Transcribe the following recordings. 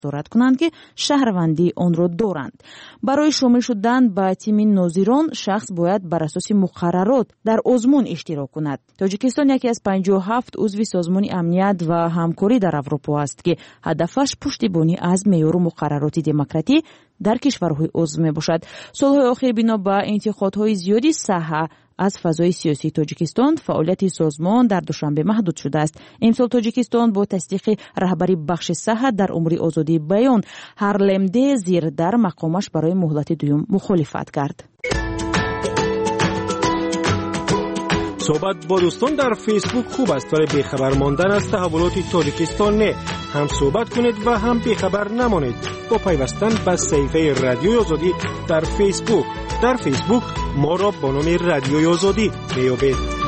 دارد کنند که شهروندی آن را دارند. برای شامل شدن به تیم ناظران شخص باید بر اساس مقررات در آزمون اشتراک کند. تاجیکستان یکی از 57 عضو سازمان امنیت و همکاری در اروپا است که هدفش پشتیبانی از معیار و مقررات دموکراسی در کشورهای عضو میباشد. سالهای اخیر بنا به انتقادهای زیادی صحه از فضای سیاسی تاجیکستان فعالیت سازمان در دوشنبه محدود شده است. امسال تاجیکستان با تصدیق رهبری بخش صحه در امور آزادی بیان هرلمده زیر در مقامش برای مهلت دوم مخالفت کرد. صحبت با دوستان در فیسبوک خوب است ولی بیخبر ماندن از تحولات تاجیکستان نه. هم صحبت کنید و هم بیخبر نمانید با پیوستن به صفحه رادیوی آزادی در فیسبوک. در فیسبوک ما را با نام رادیوی آزادی میابید.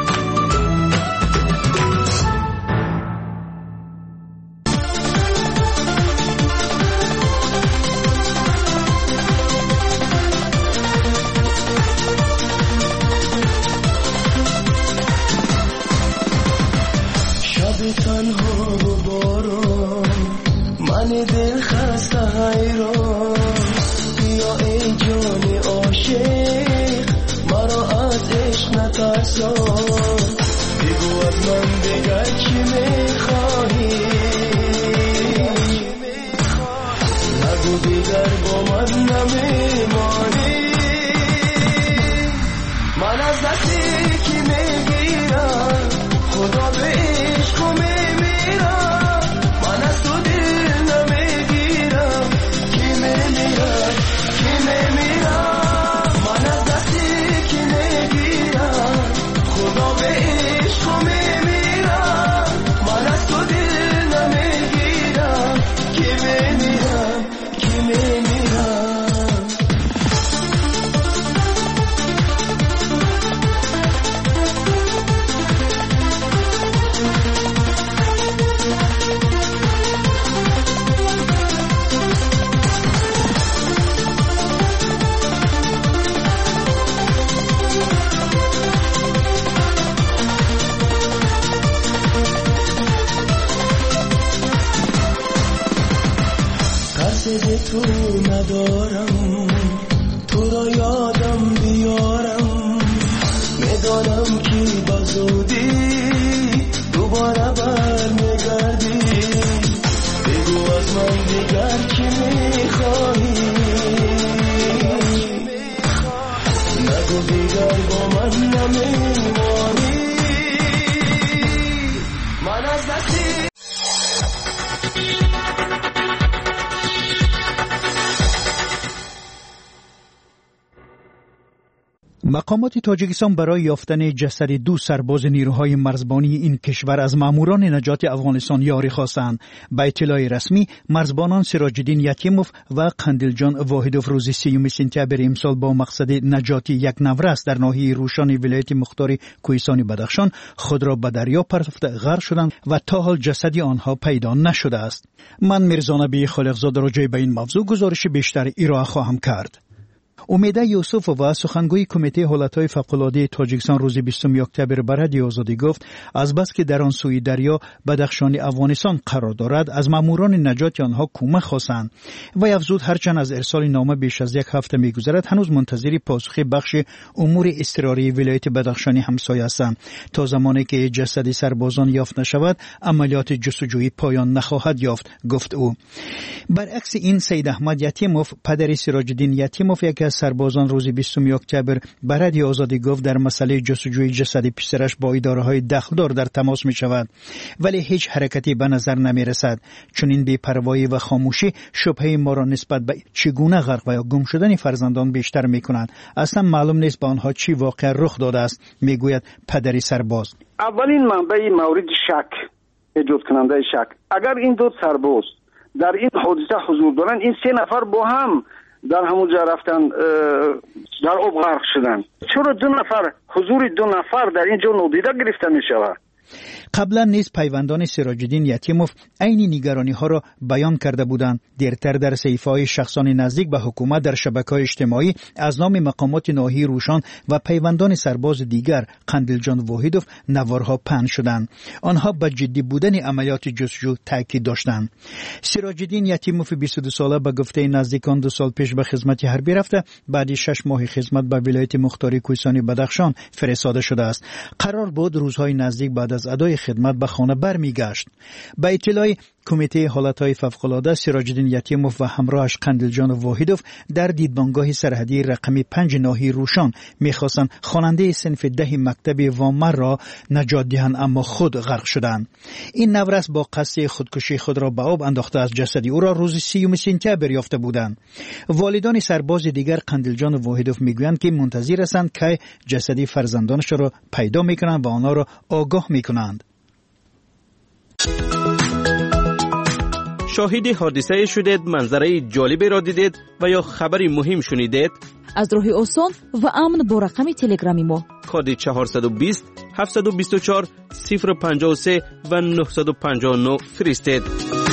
مقامات تاجیکستان برای یافتن جسد دو سرباز نیروهای مرزبانی این کشور از ماموران نجات افغانستان یاری خواستند. به اطلاع رسمی مرزبانان سراج الدین یتیموف و قندیلجان واحدوف روز 30 سپتامبر امسال با مقصد نجات یک نورس در ناحیه روشان ولایت مختار کوهستان بدخشان خود را به دریا پرتافته غرق شدند و تا حال جسد آنها پیدا نشده است. من میرزا نبی خالقزاده راجع به این موضوع گزارش بیشتر ارائه خواهم کرد. امیده یوسف و سخنگوی کمیته حالتهای فوق‌العاده تاجیکستان روز 20 اکتبر به رادیو آزادی گفت از بس که در آن سوی دریا بدخشان افغانستان قرار دارد از ماموران نجات آنها کمک خواستند و افزود هرچند از ارسال نامه بیش از یک هفته می‌گذرد هنوز منتظر پاسخ بخش امور اضطراری ولایت بدخشان همسایه هستند. تا زمانی که جسد سربازان یافت نشود عملیات جستجویی پایان نخواهد یافت، گفت او. برعکس این سید احمد یتیموف پدر سراج الدین یتیموف یک از سربازان روز 20 اکتبر به رادیو آزادی گفت در مسئله جستجوی جسد پسرش با اداره‌های دخلدار در تماس می شود ولی هیچ حرکتی به نظر نمی رسد. چون این بی‌پروایی و خاموشی شبهه ما را نسبت به چگونه غرق و یا گم شدن فرزندان بیشتر می کنند. اصلا معلوم نیست به آنها چی واقع رخ داده است، می گوید پدری سرباز. اولین منبع مورد شک، ایجاد کننده شک، اگر این دو سرباز در این حادثه حضور دارند، این سه نفر با هم در همونجا رفتن در آب غرق شدن. چرا دو نفر حضور دو نفر در اینجا نادیده گرفته می شود؟ قبلا نیز پیوندان سراج‌الدین یتیموف عین نگرانی ها را بیان کرده بودند. دیرتر در صحیفه‌های شخصان نزدیک به حکومت در شبکه‌های اجتماعی از نام مقامات ناحیه روشان و پیوندان سرباز دیگر قندیلجان واحدوف نوارها پهن شدند. آنها به جدی بودن عملیات جستجو تاکید داشتند. سراج‌الدین یتیموف 22 ساله به گفته نزدیکان 2 سال پیش به خدمت حربی رفته، بعد 6 ماه خدمت به ولایت مختاری کوهستانی بدخشان فرستاده شده است. قرار بود روزهای نزدیک بعد از ادای خدمت به خانه برمیگشت. به اطلاع کمیته حالتهای فوق‌العاده، سراج‌الدین یتیموف و همراهش قندیلجان واحدوف در دیدبانگاه سرحدی رقم 5 ناحیه روشان می‌خواستند خواننده صنف 10 مکتب وامر را نجات دهند، اما خود غرق شدند. این نورس با قصد خودکشی خود را به آب انداخته از جسد او را روز 30 سپتامبر یافته بودند. والدان سرباز دیگر قندیلجان واحدوف میگویند که منتظر هستند که جسد فرزندانش را پیدا میکنند و آنها را آگاه میکنند. شاهد حادثه شدید، منظره جالبی را دیدید و یا خبری مهم شنیدید؟ از راه آسان و امن با رقم تلگرامی ما کد 420 724 053 و 959 فرستید.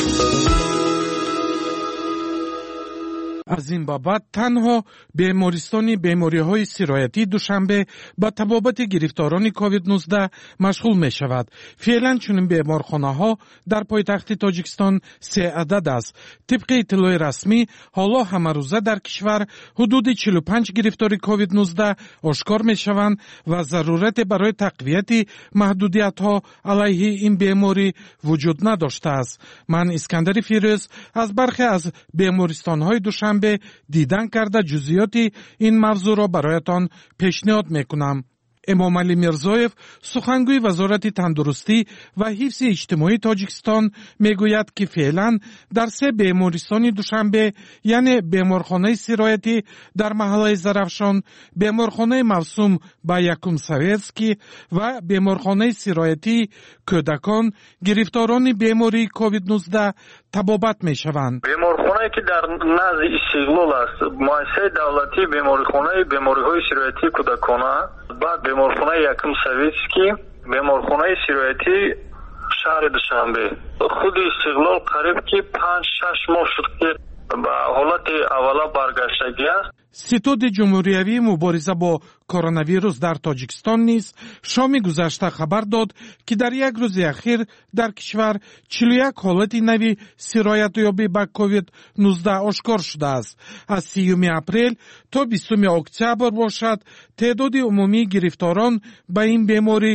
از این بابت تنها بیمارستان بیماری‌های سرایتی دوشنبه با تبابت گرفتاران کووید 19 مشغول می شود. فعلا چنین بیمارخانه‌ها در پایتخت تاجیکستان 3 عدد است. طبق اطلاع رسمی حالا همه روزه در کشور حدود 45 گرفتاری کووید 19 آشکار می شوند و ضرورت برای تقویت محدودیت‌ها علیه این بیماری وجود نداشته است. من اسکندر فیروز از برخی از بیمارستان‌های دوشنبه دیدن کرده جزئیات این موضوع را برایتان پیشنهاد میکنم. امام علی میرزایف سخنگوی وزارت تندرستی و حفظ اجتماعی تاجیکستان میگوید که فعلا در 3 بیمارستان دوشنبه، یعنی بیمارخانه سرایتی در محله زرافشان، بیمارخانه موسوم به یکم سویتسکی و بیمارخانه سرایتی کودکان، گرفتاران بیماری کووید 19 تبابت می شوند. بیمارخانه‌ای که در نزد استقلال است، مؤسسه دولتی بیمارخانه بیماری‌های سرایتی کودکانه، بعد بیمارخانه یکم سویتسکی، بیمارخانه سرایتی شهر دوشنبه. خود استقلال قریب که 5-6 ماه شد که به حالت اولا برگشتگی است. ستاد جمهوریوی مبارزه با کرونا ویروس در تاجیکستان نیز شام گذشته خبر داد که در یک روز اخیر در کشور 41 حالت نوی سرایت یابی به کووید 19 آشکار شده است. از 30 اپریل تا 20 اکتبر باشد تعداد عمومی گرفتاران به این بیماری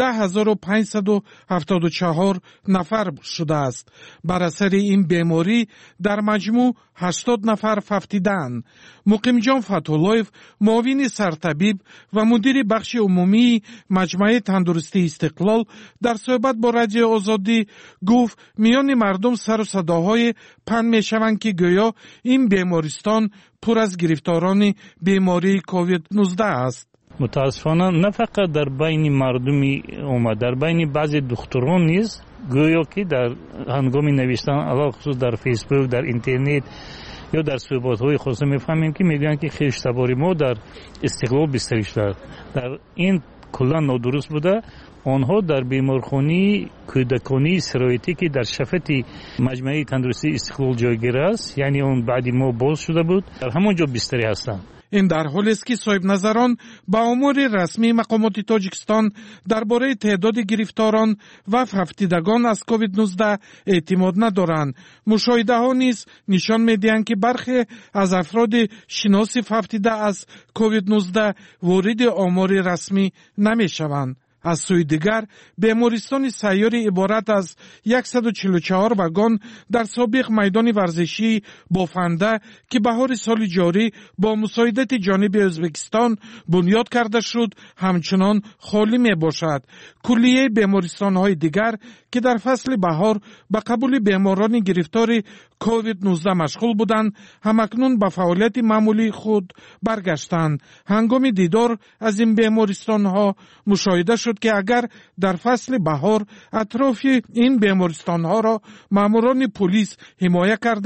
10,574 نفر شده است. بر اثر این بیماری در مجموع 80 نفر فوتیدند. مقیم جان فتح‌الله‌یف، معاون سرطبیب و مدیر بخش عمومی مجمع تندرستی استقلال، در صحبت با رادیو آزادی گفت میان مردم سر و صداهای پهن میشوند که گویا این بیمارستان پر از گرفتاران بیماری کووید 19 است. متاسفانه نه فقط در بین مردمی اومد، در بین بعضی دکتران نیز گویا که در هنگام نوشتن علاوه خصوص در فیسبوک، در اینترنت یا در صحبت‌های خاص می‌فهمیم که میگن که خیشتباری ما در استقلال بیشتر شده. در این کلا نادرست بوده. آنها در بیمارخانه کودکانی سرایتی که در شفت مجمع تندرستی استقلال جایگیر است، یعنی اون بعد ما باز شده بود، در همونجا بیشتری هستند. این در حالی است که صاحب نظران با امور رسمی مقامات تاجیکستان درباره تعداد گرفتاران و فوتیدگان از کووید 19 اعتماد ندارند. مشاهده ها نیز نشان می‌دهند که برخی از افراد شناس فوتیده از کووید 19 وارد آمار رسمی نمی‌شوند. از سوی دیگر بیمارستان سیاری عبارت از 144 واگن در سابق میدان ورزشی بافنده که بهار سال جاری با مساعدت جانب ازبکستان بنیاد کرده شد همچنان خالی می باشد. کلیه بیمارستان های دیگر که در فصل بهار به قبول بیماران گرفتار کووید 19 مشغول بودند همکنون به فعالیت معمولی خود برگشتند. هنگام دیدار از این بیمارستان ها مشاهده شد که اگر در فصل بهار اطراف این بیمارستان ها را ماموران پلیس حمایت کرده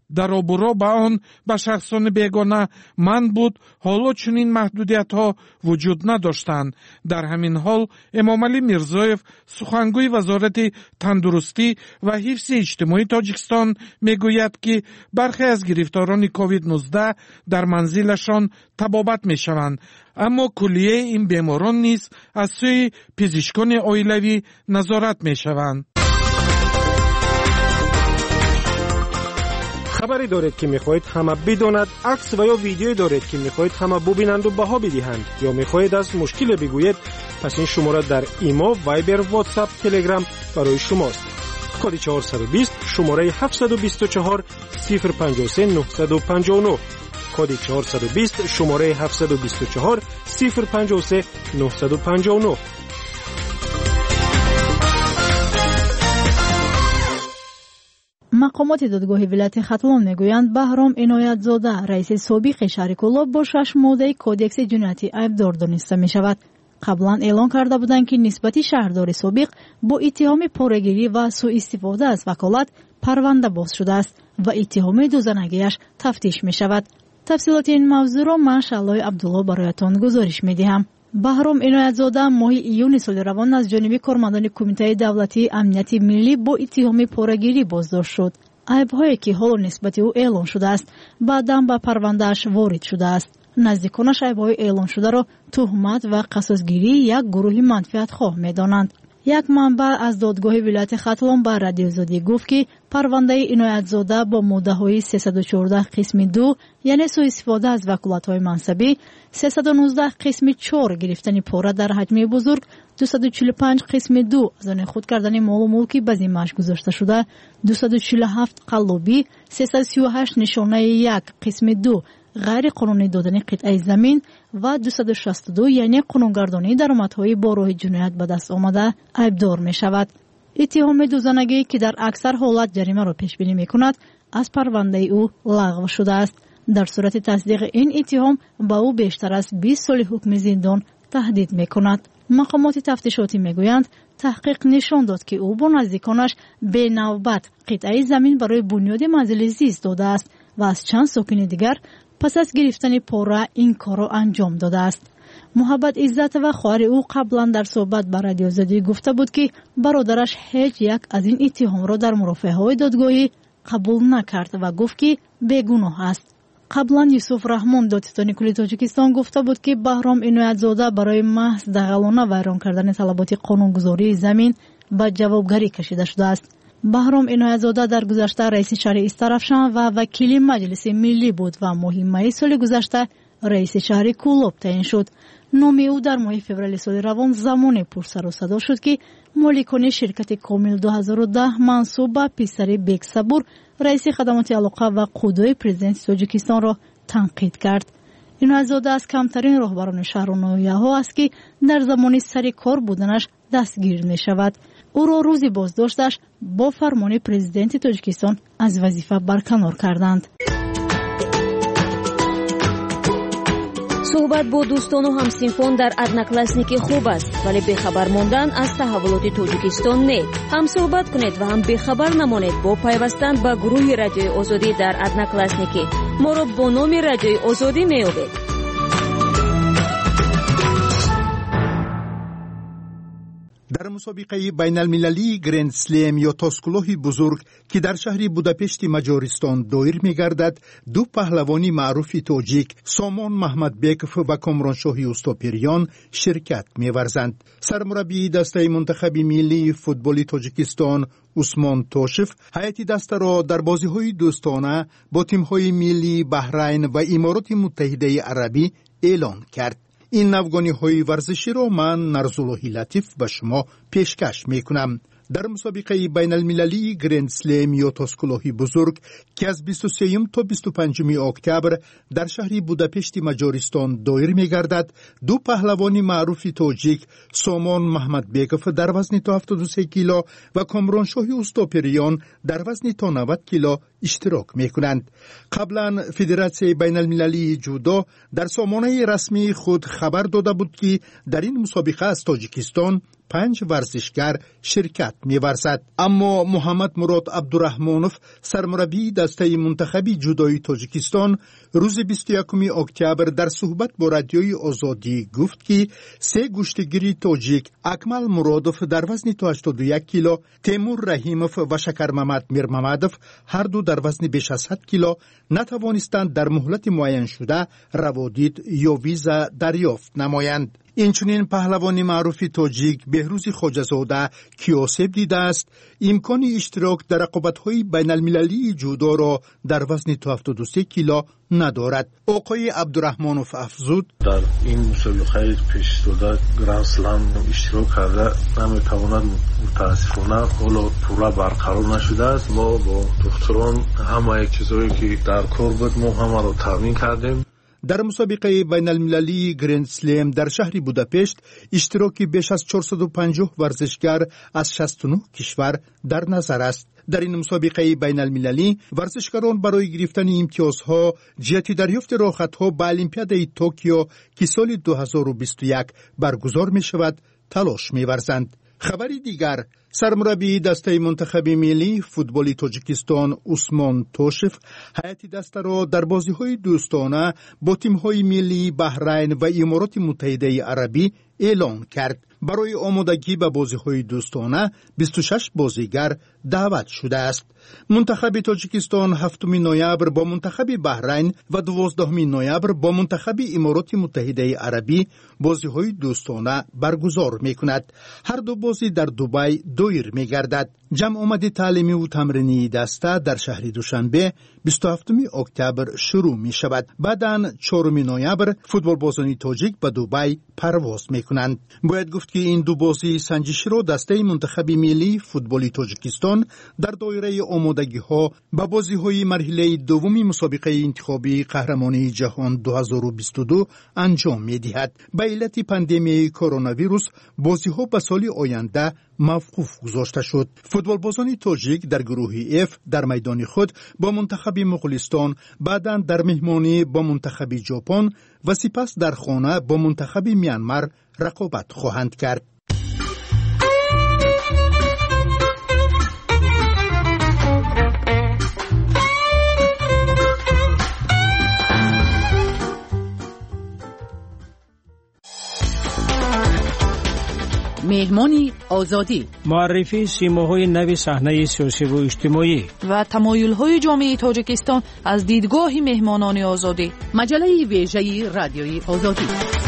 در آبورا به آن به شخصان بیگانه من بود، حالا چنین محدودیت ها وجود نداشتند. در همین حال امام علی میرزایف سخنگوی وزارت تندرستی و حفظ اجتماعی تاجیکستان میگوید که برخی از گرفتاران کووید 19 در منزلشان طبابت میشوند، اما کلیه این بیماران نیز از سوی پزشکان عائلوی نظارت میشوند. خبری دارید که میخواهید همه بداند، عکس و یا ویدیویی دارید که میخواهید همه ببینند و بها بدهند، یا میخواهید از مشکل بگویید، پس این شماره در ایما، وایبر، واتساپ، تلگرام برای شماست. کد 420 شماره 724 053 959. کد 420 شماره 724 053 959. مقامات دادگاه ولایت ختلان میگویند بهرام عنایت‌زاده رئیس سابق شهرکولا با 6 ماده کدکس جنایتی ایبدار دانسته می شود. قبلا اعلان کرده بودند که نسبت شهردار سابق با اتهام پاره‌گیری و سوء استفاده از وکالت پرونده باز شده است و اتهام دوزنگیش تفتیش می شود. تفصیلات این موضوع را من شلای عبدالله برایتان گزارش می دهم. بهرام عنایت‌زاده ماه ایون سال روان از جانب کارمندان کمیته دولتی امنیت ملی با اتهام پاره‌گیری بازداشت شد. عیب‌هایی که حال نسبت او اعلان شده است بعداً به پرونده‌اش وارد شده است. نزدیکانش عیب‌های اعلان شده را تهمت و قصاص‌گیری یک گروه منفعت‌خواه می‌دانند. یک منبع از دادگاه ولایت ختلان به رادیو آزادی گفت که پرونده عنایت‌زاده با ماده‌های 314 قسم 2 یعنی سوء استفاده از وکالت‌های منصبی، 319 قسم 4 گرفتن پاره در حجم بزرگ، 245 قسم 2 از آن خود کردن مال و ملکی به ذمه‌اش گذاشته شده، 247 قلابی، 338 نشانه 1 قسم 2 غیر قانونی دادن قطعه زمین و 262 یعنی قانونگردانی درآمدهای با راه جنایت به دست آمده ایبدار می شود. اتهام دوزنگی که در اکثر حالت جریمه را پیش بینی می کند از پرونده او لغو شده است. در صورت تصدیق این اتهام به او بیشتر از 20 سال حکم زندان تهدید می کند. مقامات تفتیشاتی می گویند تحقیق نشان داد که او با نزدیکانش به نوبت قطعه زمین برای بنیاد منزل زیست داده است و از چند ساکن دیگر پس از گرفتن پاره این کار را انجام داده است. محبت عزت و خواهر او قبلا در صحبت با رادیو آزادی گفته بود که برادرش هیچ یک از این اتهام را در مرافعه‌های دادگاهی قبول نکرد و گفت که بیگناه است. قبلا یوسف رحمان دادستان کلی تاجیکستان گفته بود که بهرام عنایت‌زاده برای محض دغلانه ویران کردن طلبات قانونگذاری زمین به جوابگری کشیده شده است. بهرام عنایت‌زاده در گذشته رئیس شهر استرافشان و وکیل مجلس ملی بود و ماه سال گذشته رئیس شهر کولوب تعیین شد. نام او در ماه فوریه سال روان زمان پر سر و صدا شد که مالکان شرکت کامل 2010 منصوب به پسر بیگ صبور رئیس خدمات علاقه و قدوی پرزیدنت تاجیکستان را تنقید کرد. عنایت‌زاده از کمترین راهبران شهر و ناحیه‌ها است که در زمان سر کار بودنش دستگیر می شود. او را روزی بازداشتش با فرمان پرزیدنت تاجیکستان از وظیفه برکنار کردند. صحبت با دوستان و همسنفان در ادناکلاسنیک خوب است، ولی بخبر ماندن از تحولات تاجیکستان نه. هم صحبت کنید و هم بخبر نمانید با پیوستن به گروه رادیوی آزادی در ادناکلاسنیک. ما را با نام رادیوی آزادی می‌یابید. در مسابقه بین المللی گرند سلم یا تاسکلوه بزرگ که در شهر بوداپشت مجارستان دایر می گردد، دو پهلوانی معروف تاجیک سامان محمد بیکف و کامرانشاهی اوستاپریان شرکت می ورزند. سرمربی دسته منتخب ملی فوتبال تاجیکستان عثمان توشف هیئت دسته را در بازی‌های دوستانه با تیم‌های ملی بحرین و امارات متحده عربی اعلان کرد. این نوگانی‌های ورزشی را من نرزاللهی لطیف به شما پیشکش می‌کنم. در مسابقه بین المللی گرند سلم یا تاسکلوه بزرگ که از 23 تا 25 اکتبر در شهر بوداپشت مجارستان دایر می‌گردد، دو پهلوان معروف تاجیک سامان محمد بیکف در وزن تا 73 کیلو و کامرانشاهی اوستاپریان در وزن تا 90 کیلو اشتراک میکنند. قبلا فدراسیون بین المللی جودو در سامانه رسمی خود خبر داده بود که در این مسابقه از تاجیکستان 5 ورزشگر شرکت می‌ورزد. اما محمد مراد عبدالرحمانوف سرمربی دسته منتخب جودوی تاجیکستان روز 21 اکتبر در صحبت با رادیوی آزادی گفت که 3 گشتگیر تاجیک اکمل مرادوف در وزن تا 81 کیلو، تیمور رحیموف و شکر محمد میرمحمدوف هر دو در وزن بیش از 100 کیلو نتوانستند در مهلت معین شده روادید یا ویزا دریافت نمایند. اینچنین پهلوان معروف تاجیک بهروز خواجه‌زاده کیاسب دیده است امکان اشتراک در رقابت‌های بین المللی جودو را در وزن تا 73 کیلو ندارد. آقای عبدالرحمانوف افزود در این مسابقه پیش داده گرند سلم اشتراک کرده نمیتواند، متاسفانه حالا پورا برقرار نشده است. ما با دکتران همه یک چیزایی که در کار بود ما همه را تامین کردیم. در مسابقه بین المللی گرند سلم در شهر بوداپشت اشتراکی بیش از 450 ورزشگر از 69 کشور در نظر است. در این مسابقه بین المللی ورزشکاران برای گرفتن امتیازها جهت دریافت راحت‌ها به المپیاد توکیو که سال 2021 برگزار می شود تلاش می ورزند. خبری دیگر، سرمربی دسته منتخب ملی فوتبال تاجیکستان عثمان توشف هیئت دسته را در بازی‌های دوستانه با تیم‌های ملی بحرین و امارات متحده عربی اعلان کرد. برای آمادگی به بازی‌های دوستانه 26 بازیگر دعوت شده است. منتخب تاجیکستان 7 نوامبر با منتخب بحرین و 12 نوامبر با منتخب امارات متحده عربی بازی‌های دوستانه برگزار می‌کند. هر دو بازی در دبی دایر می‌گردد. جمع آمد تعلیمی و تمرینی دسته در شهر دوشنبه 27 اکتبر شروع می‌شود. بعداً 4 نوامبر فوتبال بازان تاجیک به دبی پرواز می‌کنند. باید گفت که این دو بازی سنجشی را دسته منتخب ملی فوتبال تاجیکستان در دایره آمادگی‌ها به بازی‌های مرحله دوم مسابقه انتخابی قهرمانی جهان 2022 انجام می‌دهد. به علت پاندمی کرونا ویروس بازی‌ها به سال آینده موقوف گذاشته شد. فوتبال بازان تاجیک در گروه F در میدان خود با منتخب مغولستان، بعداً در مهمانی با منتخب ژاپن و سپس در خانه با منتخب میانمار رقابت خواهند کرد. مهمانی آزادی، معرفی سیماهای نو صحنه سیاسی و اجتماعی و تمایل‌های جامعه تاجیکستان از دیدگاه مهمانان آزادی. مجله ویژه رادیوی آزادی.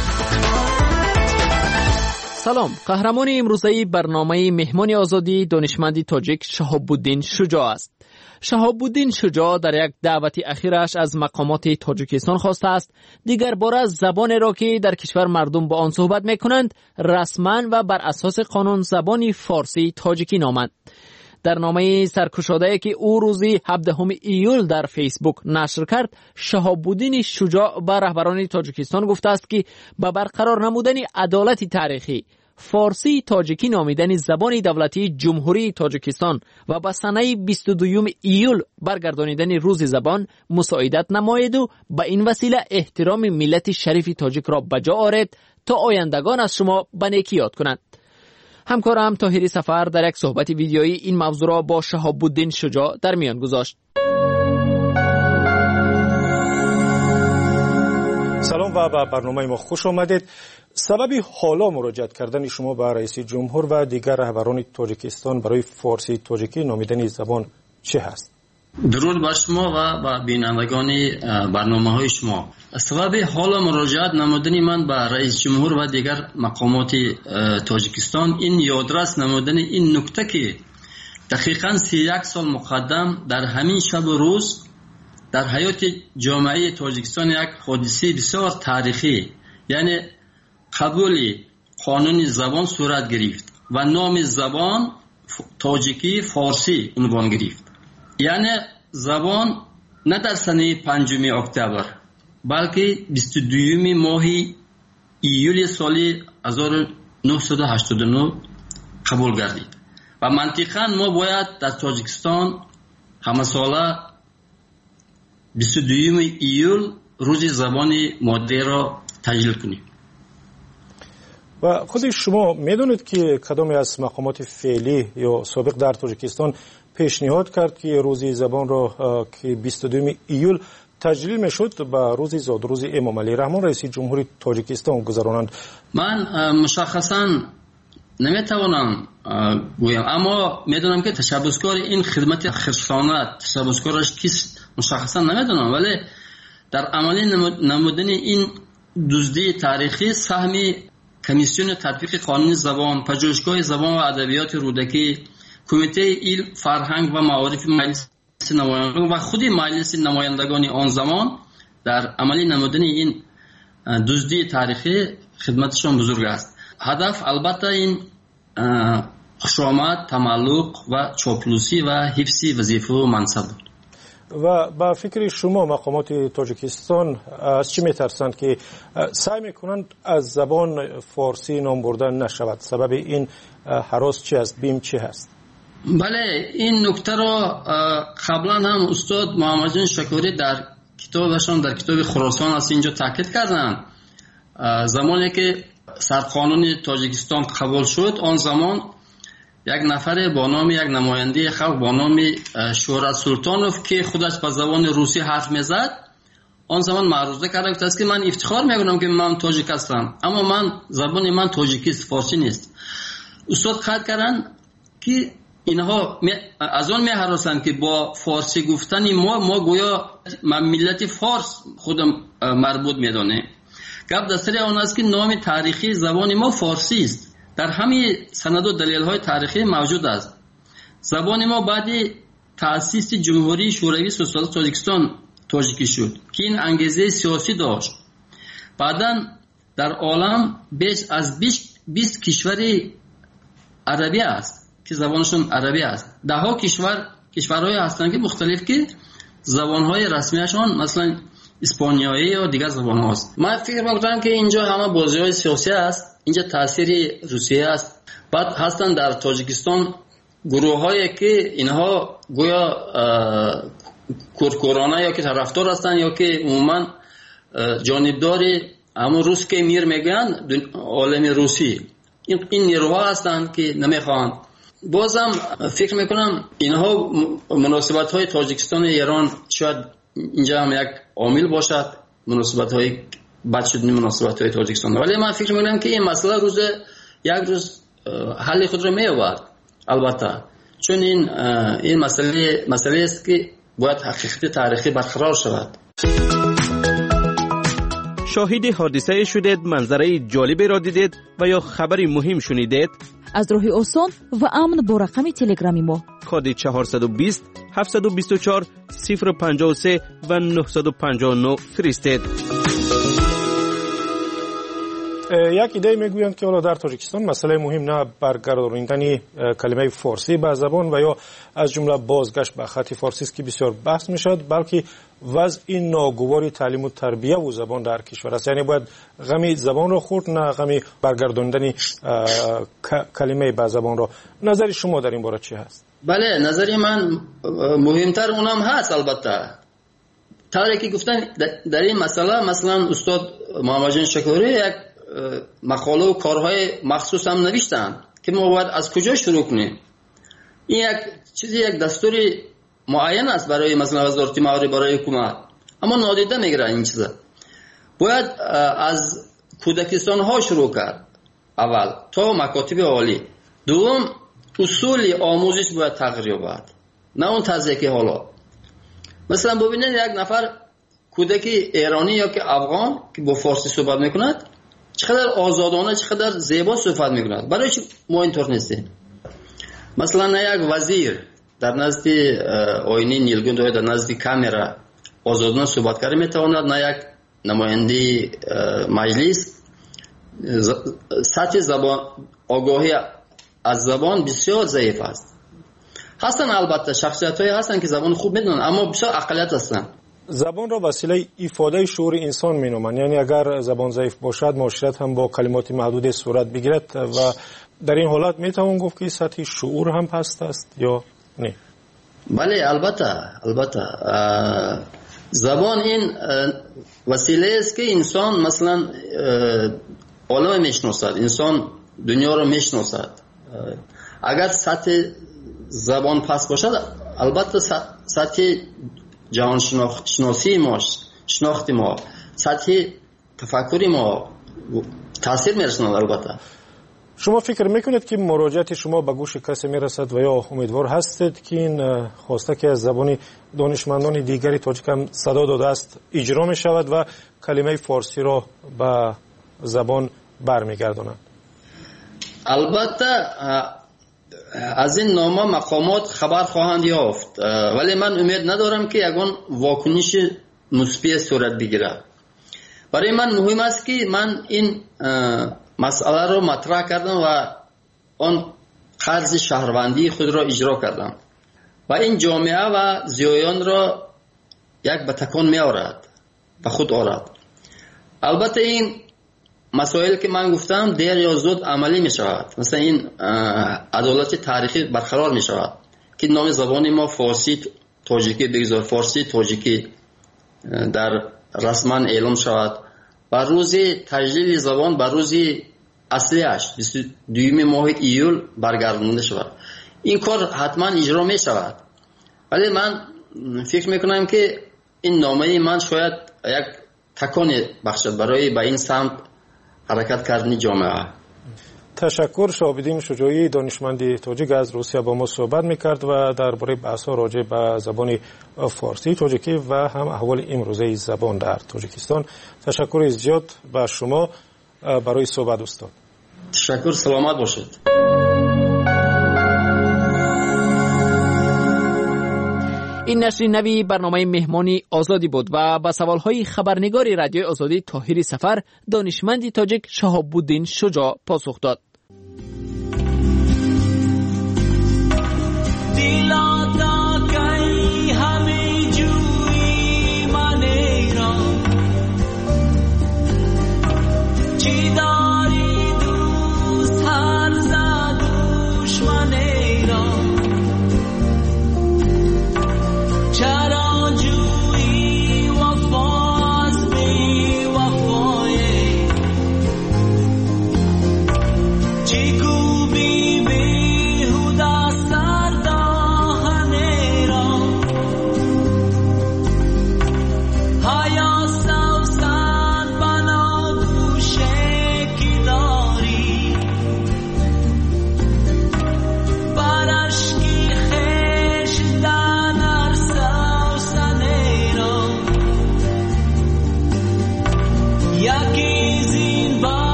سلام، قهرمان امروزه برنامه مهمان آزادی دانشمند تاجیک شهاب‌الدین شجاع است. شهاب‌الدین شجاع در یک دعوت اخیرش از مقامات تاجیکستان خواسته است دیگر باره زبان را که در کشور مردم با آن صحبت می‌کنند رسما و بر اساس قانون زبان فارسی تاجیکی نامند. در نامه سرکشاده‌ای که او روز 17 ایول در فیسبوک نشر کرد، شهاب‌الدین شجاع به رهبران تاجیکستان گفته است که با برقرار نمودن عدالت تاریخی فارسی تاجیکی نامیدن زبان دولتی جمهوری تاجیکستان و با سنه 22 ایول برگردانیدن روز زبان مساعدت نماید و به این وسیله احترام ملت شریف تاجیک را بجا آرد تا آیندگان از شما به نیکی یاد کنند. همکارم طاهری سفر در یک صحبت ویدیویی این موضوع را با شهاب‌الدین شجاع در میان گذاشت. سلام و به برنامه ما خوش آمدید. سبب حالا مراجعت کردن شما به رئیس جمهور و دیگر رهبران تاجیکستان برای فارسی تاجیکی نامیدن زبان چه هست؟ درود بر شما و به بینندگان برنامه‌های شما. سبب حالا مراجعت نمودن من به رئیس جمهور و دیگر مقامات تاجیکستان این یادرس نمودن این نکته که دقیقاً 31 سال مقدم در همین شب و روز در حیات جامعه تاجیکستان یک حادثه بسیار تاریخی یعنی قبول قانون زبان صورت گرفت و نام زبان تاجیکی فارسی عنوان گرفت. یعنی زبان نه در سنه 5 اکتبر بلکه 22 ماه ایول سال 1989 قبول گردید و منطقاً ما باید در تاجیکستان همه ساله 22 ایول روز زبان مادری را تجلیل کنیم. و خود شما میدونید که کدامی از مقامات فعلی یا سابق در تاجیکستان پیشنهاد کرد که روز زبان را که 22 ایول تجلیل میشد به روز زاد روز امام علی رحمان رئیس جمهوری تاجیکستان گذرانند؟ من مشخصا نمیتوانم گویم، اما میدونم که تشبسکار این خدمت خرسانت تشبسکارش کیست مشخصا نمیدونم، ولی در عملی نمودن این دزدی تاریخی سهم کمیسیون تطبیق قانون زبان، پژوهشگاه زبان و ادبیات رودکی، کمیته علم، فرهنگ و معارف مجلس نمایندگان و خود مجلس نمایندگان آن زمان در عملی نمودن این دزدی تاریخی خدمتشان بزرگ است. هدف البته این خوشامد، تملق و چاپلوسی و حفظ وظیفه و منصب بود. و با فکر شما مقامات تاجیکستان از چی میترسند که سعی میکنند از زبان فارسی نام بردن نشود؟ سبب این هراس چی است؟ بیم چی هست؟ بله، این نکته را قبلا هم استاد محمد جان شکوری در کتابشان در کتاب خراسان از اینجا تاکید کردند. زمانی که سرقانون تاجیکستان قبول شد، آن زمان یک نفر با نام یک نماینده خلق با نام شهرت سلطانوف که خودش به زبان روسی حرف میزد، آن زمان معروضه کرده است که من افتخار میکنم که من تاجیک هستم، اما زبان من تاجیکی است، فارسی نیست. استاد قید کردن که اینها از آن میهراسند که با فارسی گفتن ما گویا ملت فارس خودم مربوط میدانه. گپ در سر آن است که نام تاریخی زبان ما فارسی است. در همه سند و دلیل های تاریخی موجود است. زبان ما بعد تأسیس جمهوری شوروی سوسیالیست تاجیکستان تاجیکی شد که این انگیزه سیاسی داشت. بعداً در عالم بیش از 20 کشور عربی است که زبانشون عربی است. ده ها کشورهای هستند که مختلف که زبانهای رسمیشان مثلا اسپانیایی یا دیگر زبان هاست. من فکر میکنم که اینجا همه بازی های سیاسی است، اینجا تاثیر روسیه است. بعد هستن در تاجیکستان گروه هایی که اینها گویا کورکورانه یا که طرفدار هستن یا که عموما جانبدار همون روس که میر میگن عالم روسی، این نیروها هستن که نمیخوان. بازم فکر میکنم اینها مناسبت های تاجیکستان و ایران شاید اینجا هم یک عامل باشد، مناسبت های بد شدن مناسبت های تاجیکستان. ولی من فکر میکنم که این مسئله یک روز حل خود را می‌یابد. البته چون این مسئله است که باید حقیقت تاریخی برقرار شود. شاهد حادثه شدید، منظره جالبی را دیدید و یا خبری مهم شنیدید؟ از راه آسان و امن با رقم تلگرامی ما کد 420 724 053 و 959 فرستید. یک ایده میگویند که حالا در تاجیکستان مسئله مهم نه برگرداندن کلمه فارسی به زبان و یا از جمله بازگشت به خط فارسی است که بسیار بحث میشد، بلکه وضع ناگوار تعلیم و تربیت و زبان در کشور است. یعنی باید غمی زبان را خورد، نه غمی برگرداندن کلمه به زبان را. نظر شما در این باره چی هست؟ بله، نظری من مهمتر اونم هست. البته طوری که گفتن در این مسئله، مثلا استاد محمد جان شکوری یک مقاله و کارهای مخصوص هم نوشتن که ما باید از کجا شروع کنیم. این یک دستوری معین است برای مثلا وزارت معارف، برای حکومت، اما نادیده میگیرن این چیزا. باید از کودکستان ها شروع کرد اول تا مکاتب عالی. دوم اصول آموزش باید تغییر یابد، نه اون طرزی که حالا. مثلا ببینید یک نفر کودک ایرانی یا که افغان که با فارسی صحبت میکند چقدر آزادانه، چقدر زیبا صحبت میکند. برای چی ما اینطور نیستیم؟ مثلا یک وزیر در نزد آینه نیلگون یا در نزد کامرا آزادانه صحبت کرده میتواند، نه یک نماینده مجلس. سطح زبان، آگاهی از زبان بسیار ضعیف است. هستن البته شخصیت‌هایی هستن که زبان خوب میدونن، اما بسیار اقلیت هستن. زبان را وسیله ایفاده شعور انسان مینامند. یعنی اگر زبان ضعیف باشد، معاشرت هم با کلمات محدود صورت بگیرد و در این حالت میتوان گفت که سطح شعور هم پست است یا نه؟ بله، البته زبان این وسیله است که انسان مثلا عالم میشناسد، انسان دنیا رو میشناسد. اگر سطح زبان پس باشد البته سطح جهان شناسی ما، شناخت ما، سطح تفکری ما تاثیر میرساند. البته شما فکر میکنید که مراجعت شما به گوش کسی میرسد و یا امیدوار هستید که این خواسته که از زبان دانشمندان دیگری تاجیک هم صدا داده است اجرا می شود و کلمه فارسی را به زبان برمیگرداند؟ البته از این نامه مقامات خبر خواهند یافت، ولی من امید ندارم که یگان واکنش مثبت صورت بگیرد. برای من مهم است که من این مسئله رو مطرح کردم و آن قرض شهروندی خود را اجرا کردم و این جامعه و زیایان را یک به تکان می آورد، به خود آورد. البته این مسائل که من گفتم دیر یا زود عملی می شود. مثلا این عدالت تاریخی برقرار می شود که نام زبان ما فارسی تاجیکی بگذار، فارسی تاجیکی در رسما اعلام شود و روز تجلیل زبان بر روز اصلیش 22 ماه ایول برگردانده شود. این کار حتما اجرا می شود، ولی من فکر میکنم که این نامه من شاید یک تکان بخشد برای به این سمت حرکت کردن جامعه. تشکر. شهاب‌الدین شجاعی دانشمند تاجیک از روسیه با ما صحبت میکرد و درباره بحث‌ها راجع به زبان فارسی تاجیکی و هم احوال امروزه زبان در تاجیکستان. تشکر زیاد به شما برای صحبت استاد. تشکر، سلامت باشید. این نشر نوی برنامه مهمانی آزادی بود و با سوالهای خبرنگار رادیو آزادی طاهر سفر دانشمند تاجیک شهاب الدین شجاع پاسخ داد.